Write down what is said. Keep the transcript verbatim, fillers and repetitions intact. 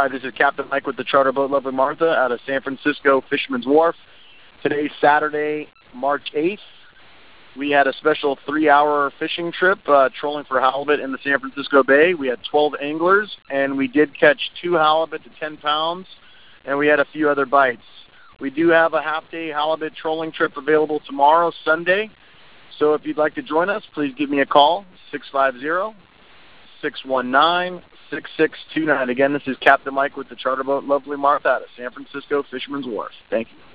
Hi, this is Captain Mike with the Charter Boat Lovely Martha out of San Francisco Fisherman's Wharf. Today's Saturday, March eighth. We had a special three-hour fishing trip uh, trolling for halibut in the San Francisco Bay. We had twelve anglers, and we did catch two halibut to ten pounds, and we had a few other bites. We do have a half-day halibut trolling trip available tomorrow, Sunday. So if you'd like to join us, please give me a call, six five zero, six one nine, six six two nine. Again, this is Captain Mike with the Charter Boat Lovely Martha out of San Francisco Fisherman's Wharf. Thank you.